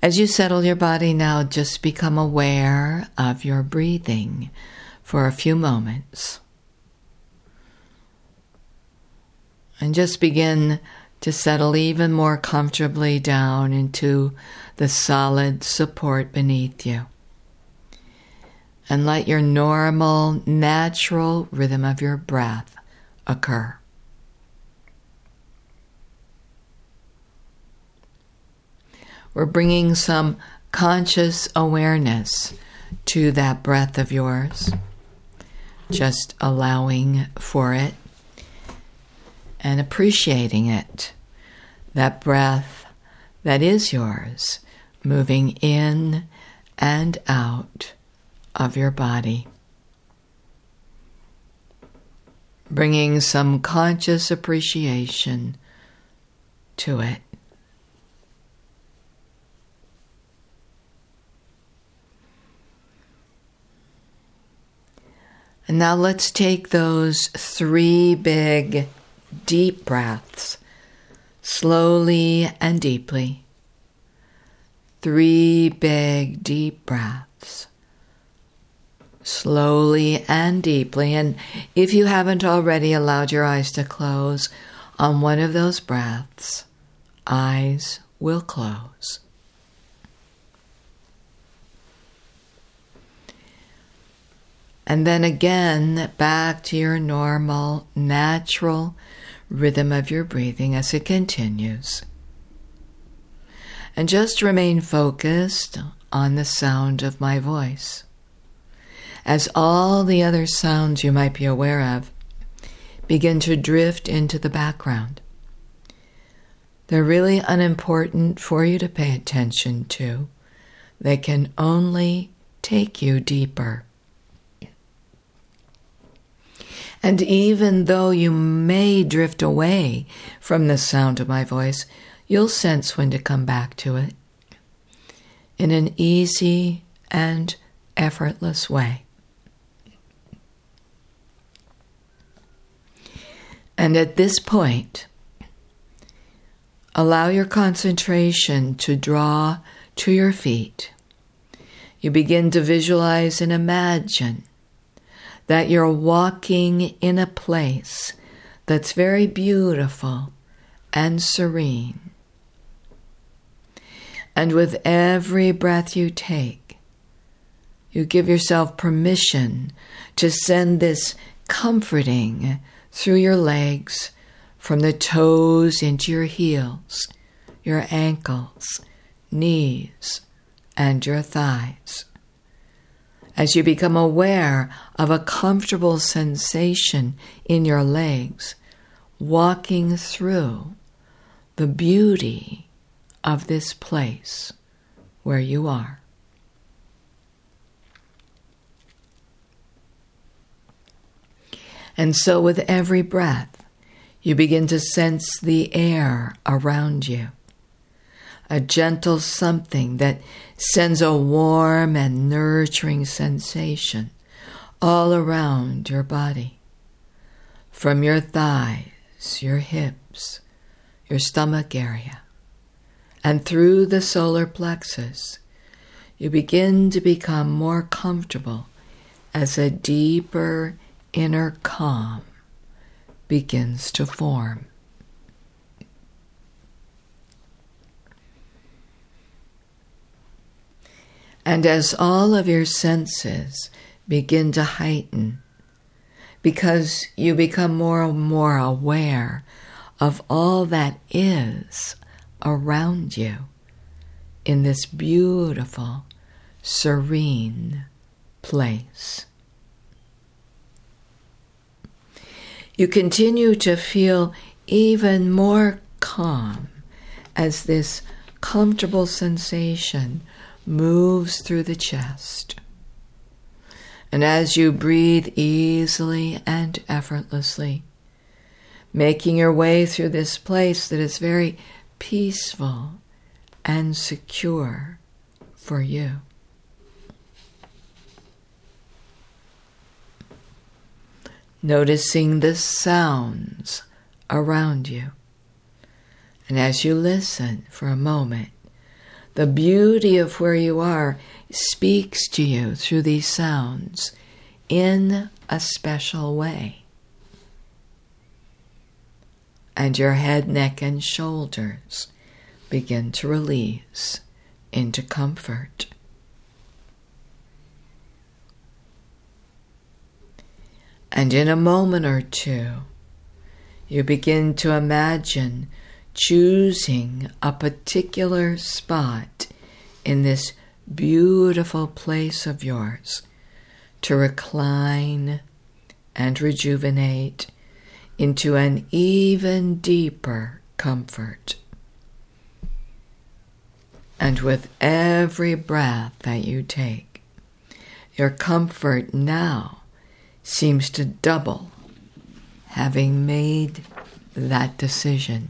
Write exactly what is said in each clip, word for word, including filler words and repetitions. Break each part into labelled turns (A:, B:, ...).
A: As you settle your body now, just become aware of your breathing for a few moments. And just begin to settle even more comfortably down into the solid support beneath you. And let your normal, natural rhythm of your breath occur. We're bringing some conscious awareness to that breath of yours, just allowing for it and appreciating it, that breath that is yours, moving in and out of your body. Bringing some conscious appreciation to it. And now let's take those three big, deep breaths, slowly and deeply. Three big, deep breaths, slowly and deeply. And if you haven't already allowed your eyes to close on one of those breaths, eyes will close. And then again, back to your normal, natural rhythm of your breathing as it continues. And just remain focused on the sound of my voice, as all the other sounds you might be aware of begin to drift into the background. They're really unimportant for you to pay attention to. They can only take you deeper. And even though you may drift away from the sound of my voice, you'll sense when to come back to it in an easy and effortless way. And at this point, allow your concentration to draw to your feet. You begin to visualize and imagine that you're walking in a place that's very beautiful and serene. And with every breath you take, you give yourself permission to send this comforting through your legs, from the toes into your heels, your ankles, knees, and your thighs. As you become aware of a comfortable sensation in your legs, walking through the beauty of this place where you are. And so with every breath, you begin to sense the air around you. A gentle something that sends a warm and nurturing sensation all around your body. From your thighs, your hips, your stomach area, and through the solar plexus, you begin to become more comfortable as a deeper inner calm begins to form. And as all of your senses begin to heighten, because you become more and more aware of all that is around you in this beautiful, serene place. You continue to feel even more calm as this comfortable sensation moves through the chest. And as you breathe easily and effortlessly, making your way through this place that is very peaceful and secure for you. Noticing the sounds around you. And as you listen for a moment, The beauty of where you are speaks to you through these sounds in a special way. And your head, neck, and shoulders begin to release into comfort. And in a moment or two, you begin to imagine choosing a particular spot in this beautiful place of yours to recline and rejuvenate into an even deeper comfort. And with every breath that you take, your comfort now seems to double, having made that decision.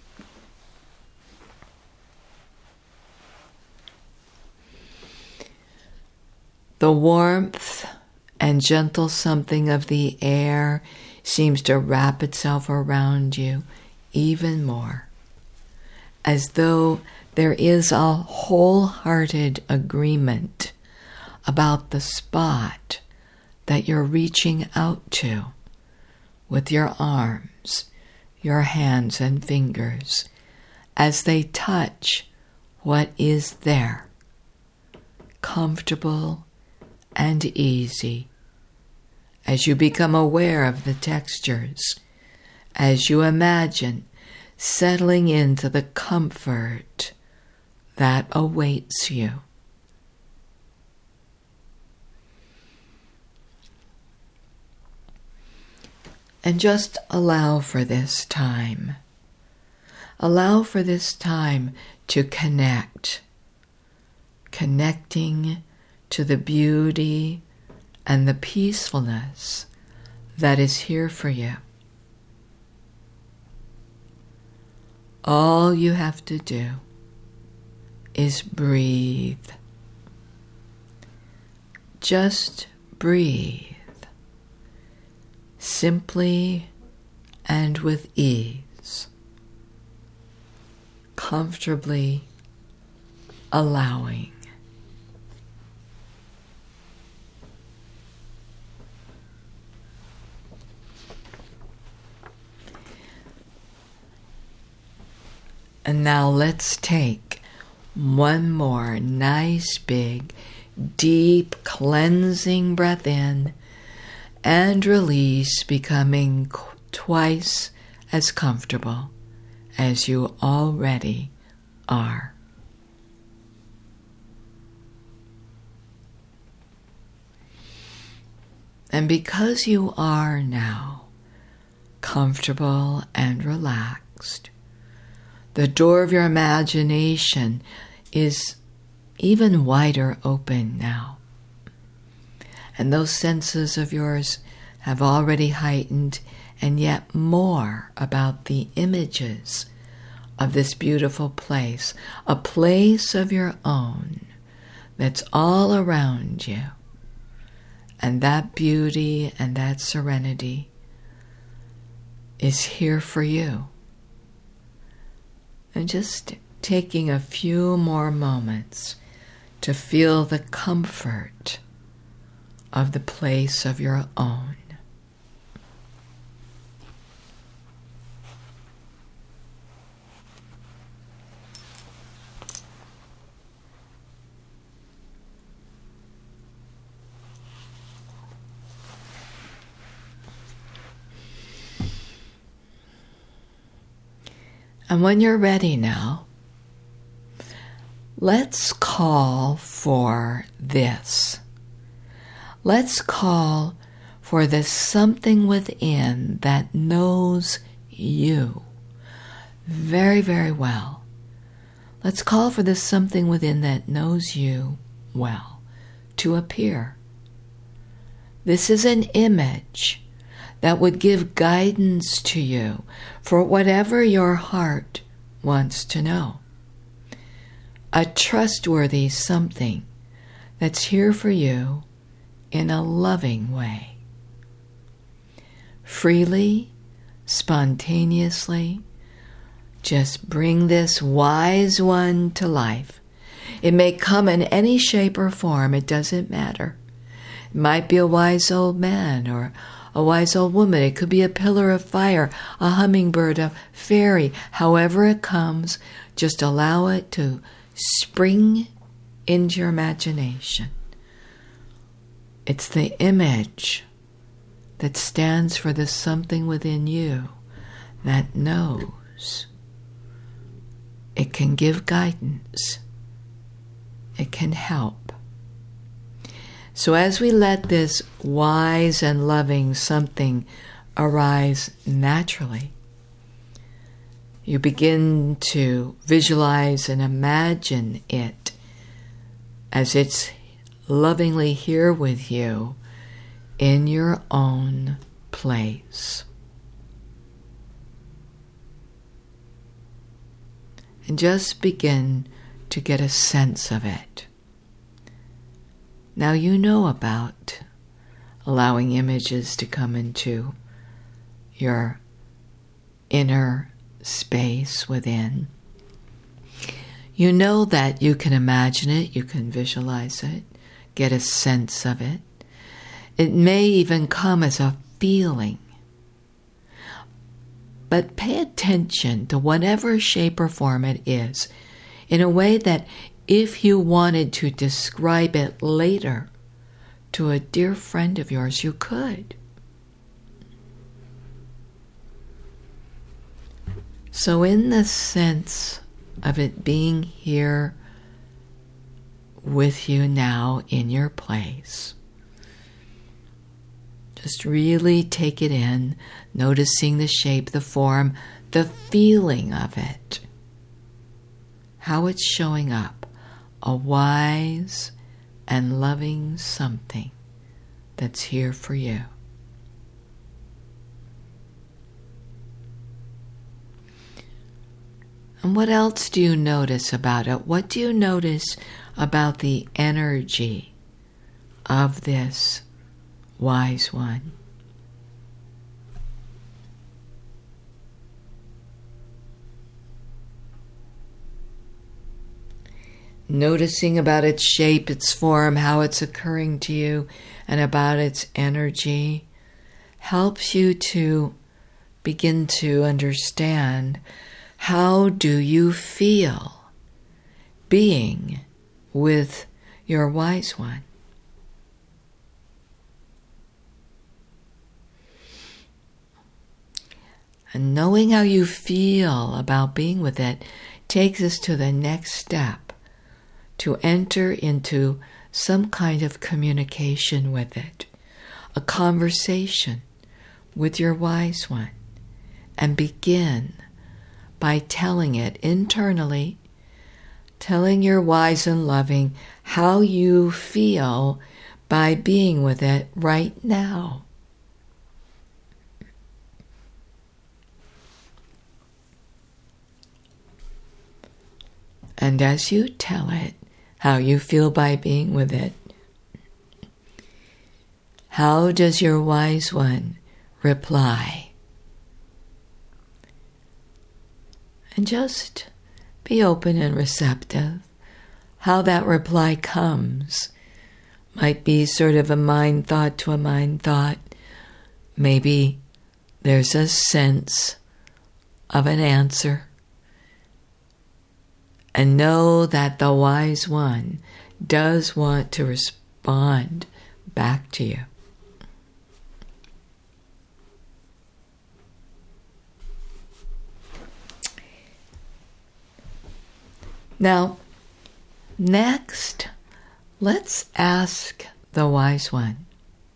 A: The warmth and gentle something of the air seems to wrap itself around you even more, as though there is a wholehearted agreement about the spot that you're reaching out to with your arms, your hands and fingers, as they touch what is there, comfortable and easy, as you become aware of the textures, as you imagine settling into the comfort that awaits you. And just allow for this time. Allow for this time to connect. Connecting to the beauty and the peacefulness that is here for you. All you have to do is breathe. Just breathe. Simply and with ease. Comfortably allowing. And now let's take one more nice, big, deep, cleansing breath in and release, becoming twice as comfortable as you already are. And because you are now comfortable and relaxed, the door of your imagination is even wider open now. And those senses of yours have already heightened, and yet more about the images of this beautiful place, a place of your own that's all around you. And that beauty and that serenity is here for you. And just taking a few more moments to feel the comfort of the place of your own. And when you're ready now, let's call for this. Let's call for this something within that knows you very, very well. Let's call for this something within that knows you well to appear. This is an image that would give guidance to you for whatever your heart wants to know. A trustworthy something that's here for you in a loving way. Freely, spontaneously, just bring this wise one to life. It may come in any shape or form, it doesn't matter. It might be a wise old man or a wise old woman. It could be a pillar of fire, a hummingbird, a fairy. However it comes, just allow it to spring into your imagination. It's the image that stands for the something within you that knows. It can give guidance. It can help. So as we let this wise and loving something arise naturally, you begin to visualize and imagine it as it's lovingly here with you in your own place. And just begin to get a sense of it. Now you know about allowing images to come into your inner space within. You know that you can imagine it, you can visualize it, get a sense of it. It may even come as a feeling. But pay attention to whatever shape or form it is, in a way that if you wanted to describe it later to a dear friend of yours, you could. So in the sense of it being here with you now in your place, just really take it in, noticing the shape, the form, the feeling of it, how it's showing up, a wise and loving something that's here for you. And what else do you notice about it? What do you notice about the energy of this wise one? Noticing about its shape, its form, how it's occurring to you, and about its energy helps you to begin to understand, how do you feel being with your wise one? And knowing how you feel about being with it takes us to the next step, to enter into some kind of communication with it, a conversation with your wise one, and begin by telling it internally, telling your wise and loving how you feel by being with it right now. And as you tell it how you feel by being with it, how does your wise one reply? And just be open and receptive. How that reply comes might be sort of a mind thought to a mind thought. Maybe there's a sense of an answer. And know that the wise one does want to respond back to you. Now, next, let's ask the wise one,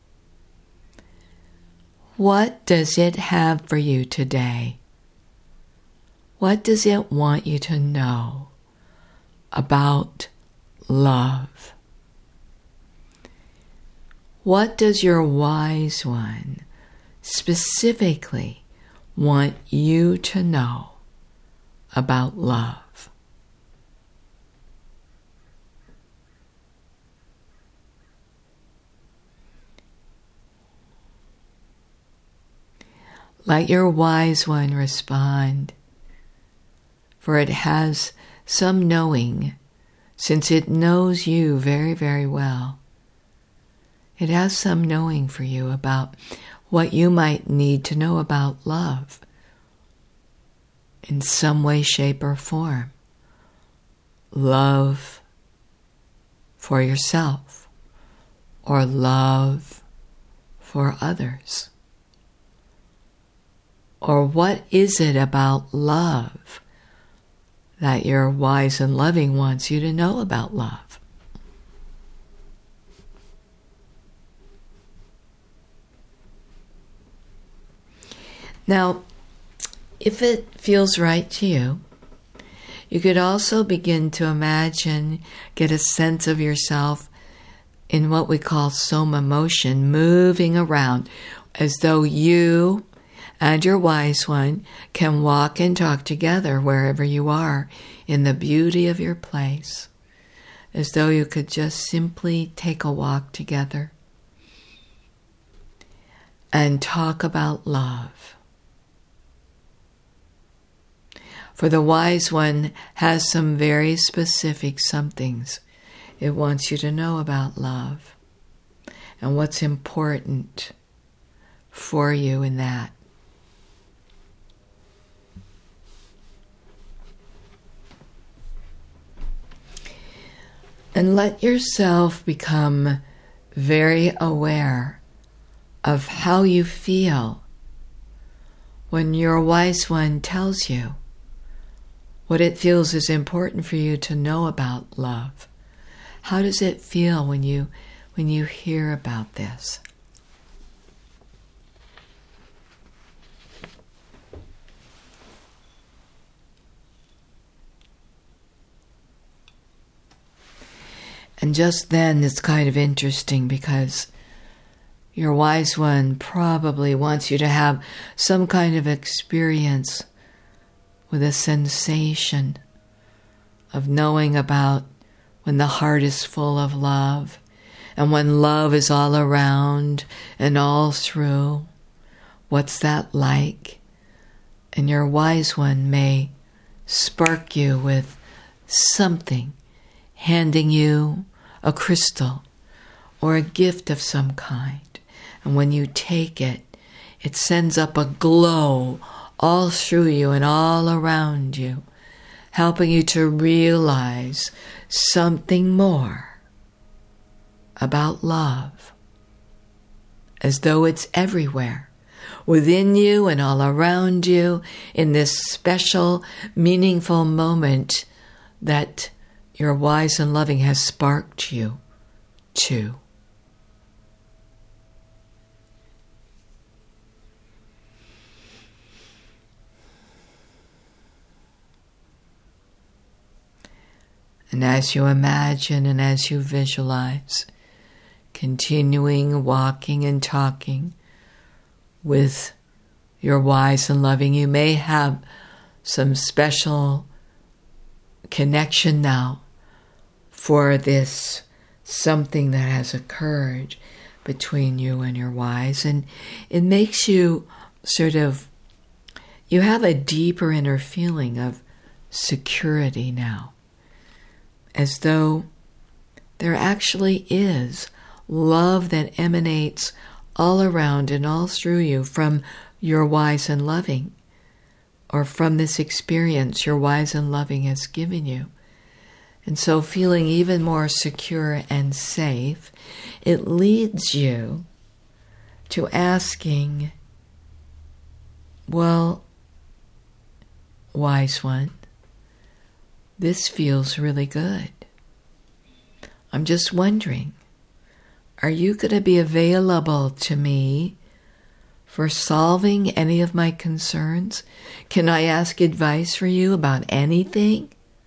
A: what does it have for you today? What does it want you to know about love? What does your wise one specifically want you to know about love? Let your wise one respond, for it has some knowing, since it knows you very, very well, it has some knowing for you about what you might need to know about love in some way, shape, or form. Love for yourself or love for others. Or what is it about love that your wise and loving wants you to know about love? Now, if it feels right to you, you could also begin to imagine, get a sense of yourself in what we call soma motion, moving around as though you and your wise one can walk and talk together wherever you are in the beauty of your place, as though you could just simply take a walk together and talk about love. For the wise one has some very specific somethings it wants you to know about love and what's important for you in that. And let yourself become very aware of how you feel when your wise one tells you what it feels is important for you to know about love. How does it feel when you when you hear about this? And just then it's kind of interesting because your wise one probably wants you to have some kind of experience with a sensation of knowing about when the heart is full of love and when love is all around and all through. What's that like? And your wise one may spark you with something, handing you a crystal or a gift of some kind. And when you take it, it sends up a glow all through you and all around you, helping you to realize something more about love, as though it's everywhere, within you and all around you, in this special, meaningful moment that your wise and loving has sparked you to. And as you imagine and as you visualize, continuing walking and talking with your wise and loving, you may have some special connection now for this something that has occurred between you and your wise. And it makes you sort of, you have a deeper inner feeling of security now, as though there actually is love that emanates all around and all through you from your wise and loving, or from this experience your wise and loving has given you. And so feeling even more secure and safe, it leads you to asking, well, wise one, this feels really good. I'm just wondering, are you going to be available to me for solving any of my concerns? Can I ask advice for you about anything?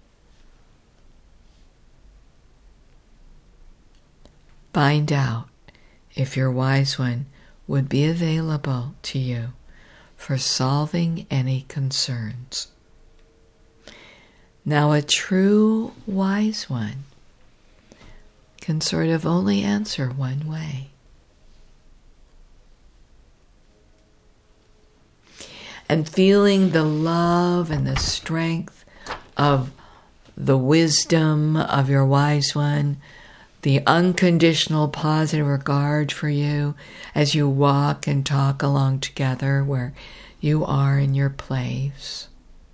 A: Find out if your wise one would be available to you for solving any concerns. Now, a true wise one can sort of only answer one way. And feeling the love and the strength of the wisdom of your wise one, the unconditional positive regard for you as you walk and talk along together where you are in your place.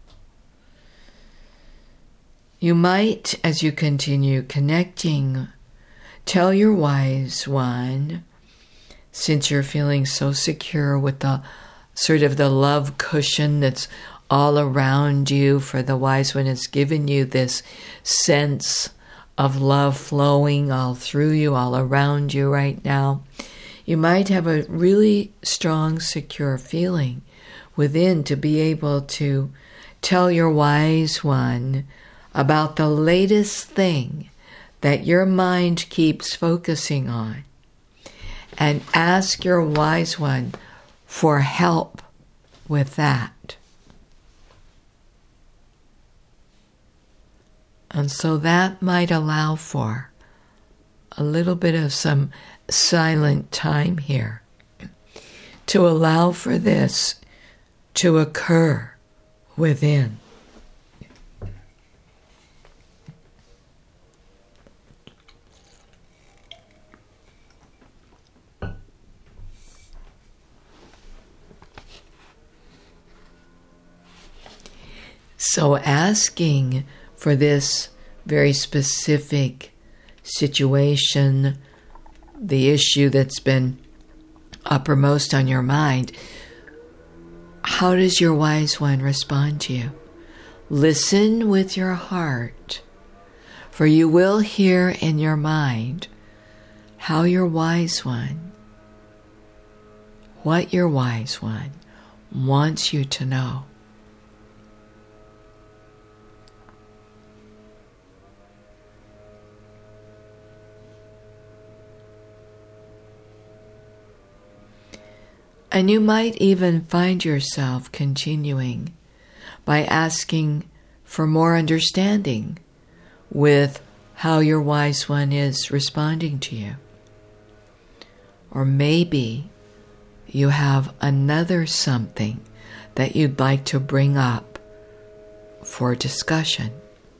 A: You might, as you continue connecting, tell your wise one, since you're feeling so secure with the sort of the love cushion that's all around you, for the wise one has given you this sense of love flowing all through you, all around you right now. You might have a really strong, secure feeling within to be able to tell your wise one about the latest thing that your mind keeps focusing on, and ask your wise one for help with that. And so that might allow for a little bit of some silent time here to allow for this to occur within. So asking for this very specific situation, the issue that's been uppermost on your mind, how does your wise one respond to you? Listen with your heart, for you will hear in your mind how your wise one, what your wise one wants you to know. And you might even find yourself continuing by asking for more understanding with how your wise one is responding to you. Or maybe you have another something that you'd like to bring up for discussion.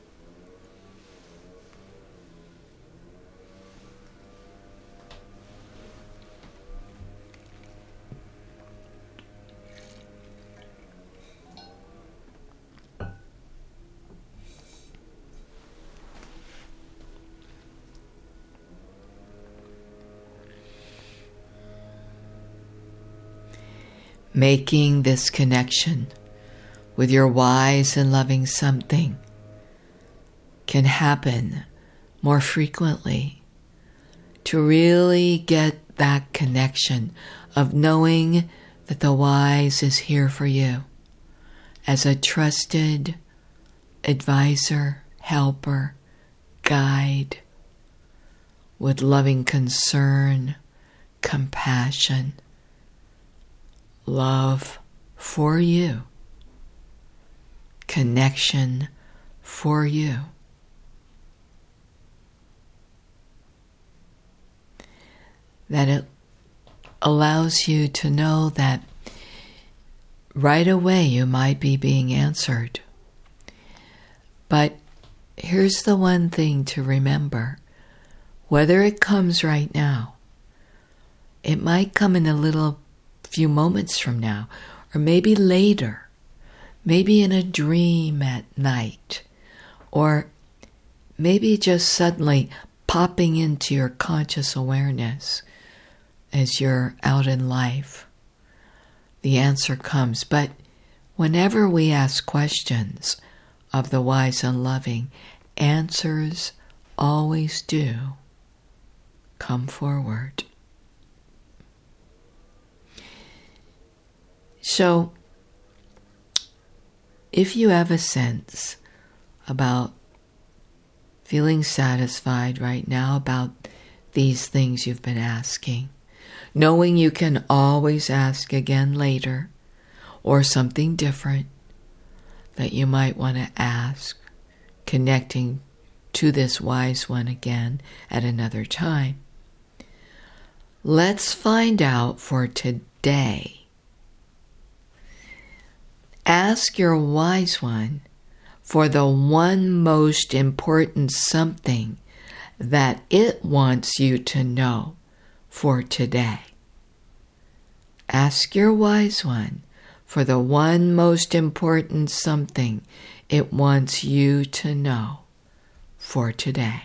A: Making this connection with your wise and loving something can happen more frequently to really get that connection of knowing that the wise is here for you as a trusted advisor, helper, guide, with loving concern, compassion, love for you, connection for you. That it allows you to know that right away you might be being answered. But here's the one thing to remember. Whether it comes right now, it might come in a little few moments from now, or maybe later, maybe in a dream at night, or maybe just suddenly popping into your conscious awareness as you're out in life. The answer comes. But whenever we ask questions of the wise and loving, answers always do come forward. So, if you have a sense about feeling satisfied right now about these things you've been asking, knowing you can always ask again later, or something different that you might want to ask, connecting to this wise one again at another time, let's find out for today. Ask your wise one for the one most important something that it wants you to know for today. Ask your wise one for the one most important something it wants you to know for today.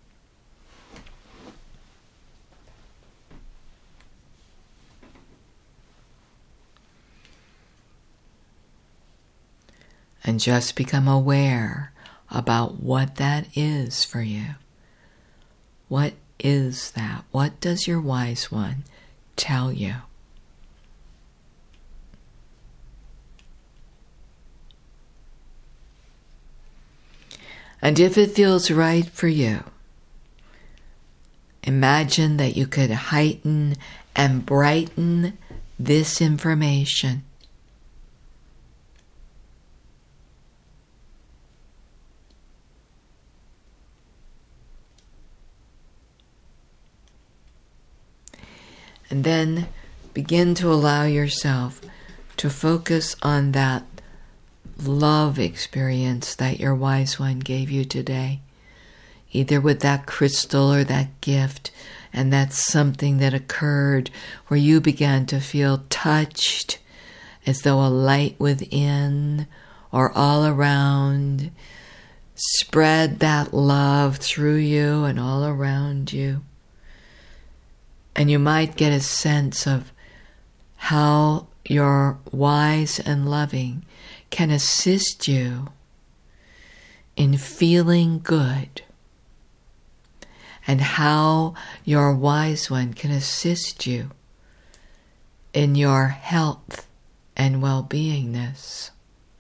A: And just become aware about what that is for you. What is that? What does your wise one tell you? And if it feels right for you, imagine that you could heighten and brighten this information. And then begin to allow yourself to focus on that love experience that your wise one gave you today, either with that crystal or that gift, and that's something that occurred where you began to feel touched as though a light within or all around spread that love through you and all around you. And you might get a sense of how your wise and loving can assist you in feeling good, and how your wise one can assist you in your health and well-beingness.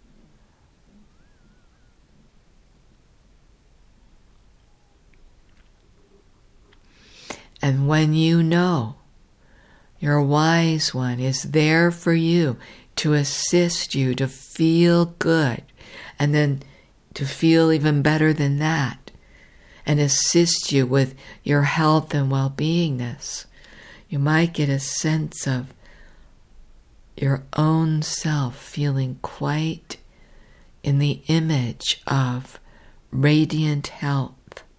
A: And when you know your wise one is there for you to assist you to feel good, and then to feel even better than that, and assist you with your health and well-beingness, you might get a sense of your own self feeling quite in the image of radiant health.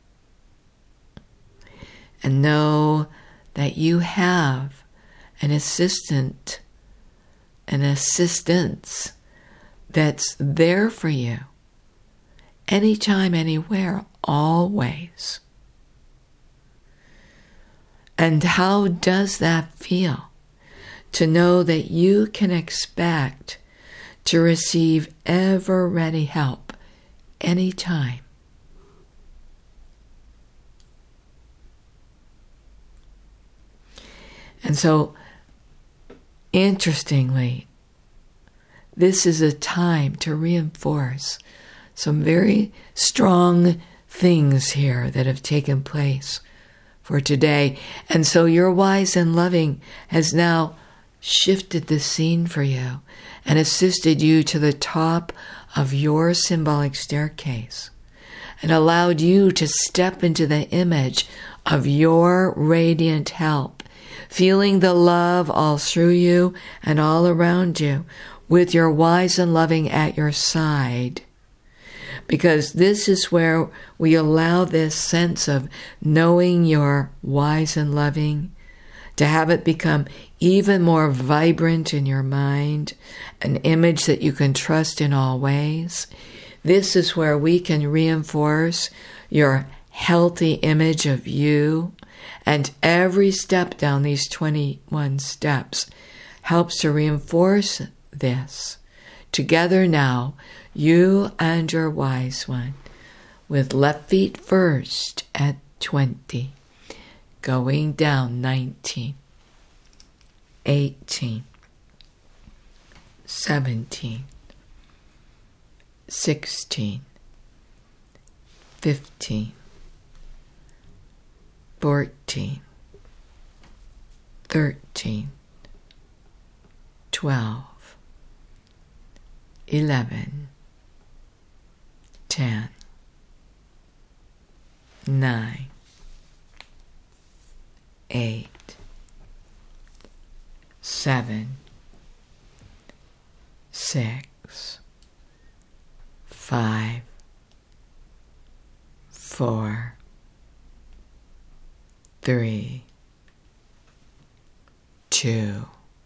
A: And know that you have an assistant, an assistance that's there for you anytime, anywhere, always. And how does that feel? To know that you can expect to receive ever-ready help anytime. And so, interestingly, this is a time to reinforce some very strong things here that have taken place for today. And so your wise and loving has now shifted the scene for you and assisted you to the top of your symbolic staircase and allowed you to step into the image of your radiant help, feeling the love all through you and all around you, with your wise and loving at your side. Because this is where we allow this sense of knowing your wise and loving to have it become even more vibrant in your mind, an image that you can trust in all ways. This is where we can reinforce your healthy image of you. And every step down these twenty-one steps helps to reinforce this. Together now, you and your wise one, with left feet first at twenty, going down nineteen, eighteen, seventeen, sixteen, fifteen, fourteen, thirteen, twelve, eleven, ten, nine, eight, seven, six, five, four, three, two,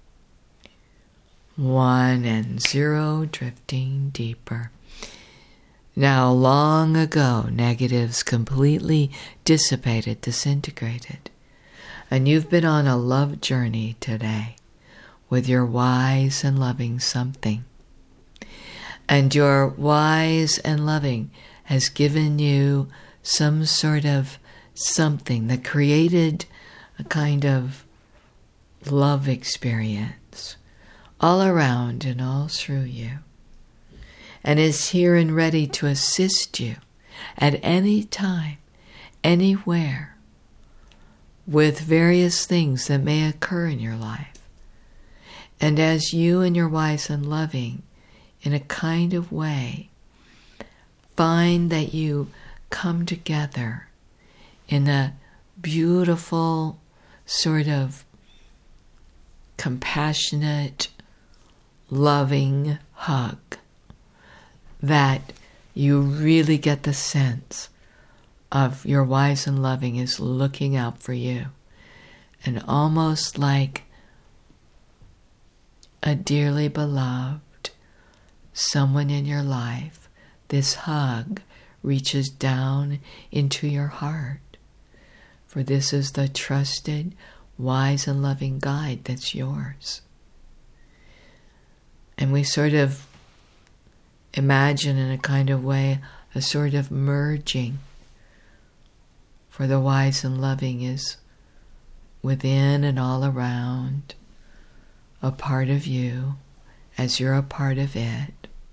A: one, and zero, drifting deeper. Now, long ago, negatives completely dissipated, disintegrated, and you've been on a love journey today with your wise and loving something. And your wise and loving has given you some sort of something that created a kind of love experience all around and all through you, and is here and ready to assist you at any time, anywhere, with various things that may occur in your life. And as you and your wise and loving, in a kind of way, find that you come together in a beautiful sort of compassionate, loving hug, that you really get the sense of your wise and loving is looking out for you, and almost like a dearly beloved someone in your life, this hug reaches down into your heart. For this is the trusted, wise and loving guide that's yours. And we sort of imagine in a kind of way a sort of merging. For the wise and loving is within and all around, a part of you as you're a part of it.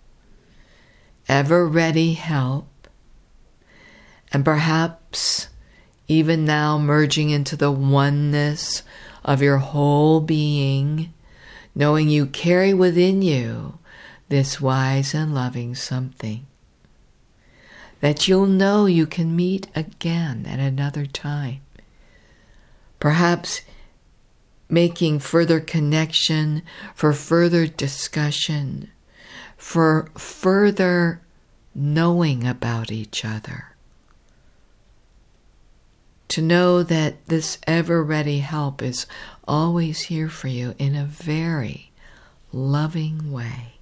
A: Ever ready help, and perhaps even now merging into the oneness of your whole being, knowing you carry within you this wise and loving something that you'll know you can meet again at another time. Perhaps making further connection, for further discussion, for further knowing about each other. To know that this ever-ready help is always here for you in a very loving way.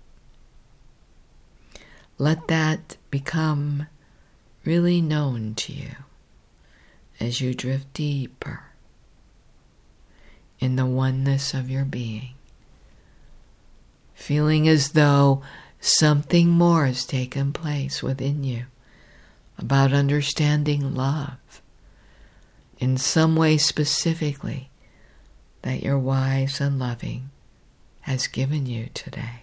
A: Let that become really known to you as you drift deeper in the oneness of your being, feeling as though something more has taken place within you about understanding love in some way specifically that your wise and loving has given you today.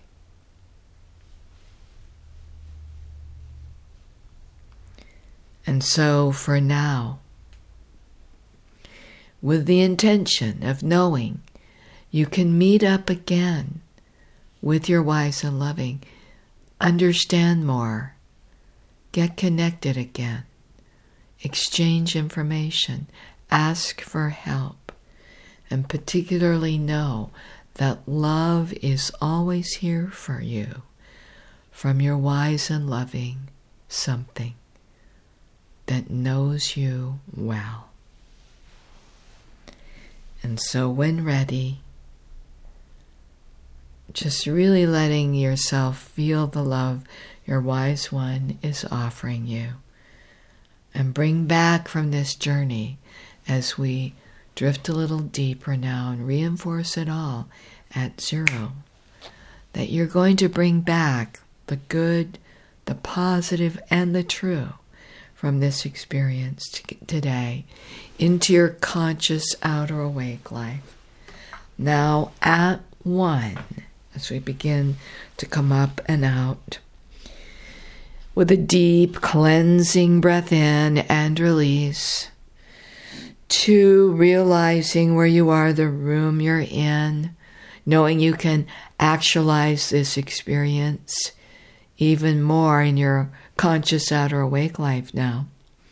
A: And so for now, with the intention of knowing you can meet up again with your wise and loving, understand more, get connected again, exchange information, ask for help, and particularly know that love is always here for you from your wise and loving something that knows you well. And so when ready, just really letting yourself feel the love your wise one is offering you. And bring back from this journey as we drift a little deeper now and reinforce it all at zero, that you're going to bring back the good, the positive, and the true from this experience t- today into your conscious outer awake life. Now at one, as we begin to come up and out, with a deep cleansing breath in and release, two, realizing where you are, the room you're in, knowing you can actualize this experience even more in your conscious outer awake life now.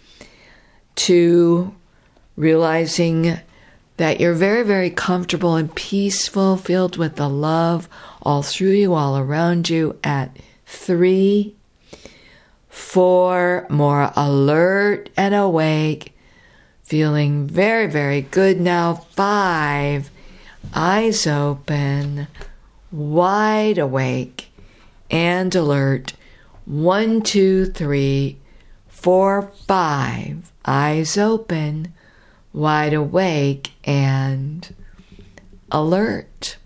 A: Two, realizing that you're very, very comfortable and peaceful, filled with the love all through you, all around you at three. Four, more alert and awake. Feeling very, very good now. Five, eyes open, wide awake and alert. One, two, three, four, five, eyes open, wide awake and alert.